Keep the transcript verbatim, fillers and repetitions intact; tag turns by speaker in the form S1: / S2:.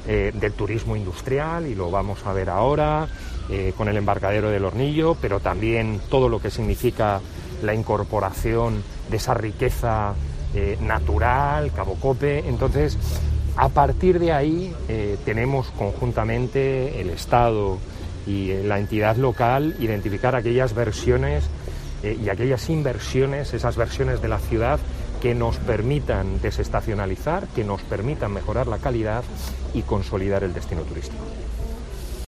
S1: eh, del turismo industrial, y lo vamos a ver ahora, eh, con el embarcadero del Hornillo, pero también todo lo que significa la incorporación de esa riqueza eh, natural, Cabo Cope. Entonces, a partir de ahí eh, tenemos conjuntamente el Estado y la entidad local identificar aquellas versiones eh, y aquellas inversiones, esas versiones de la ciudad que nos permitan desestacionalizar, que nos permitan mejorar la calidad y consolidar el destino turístico.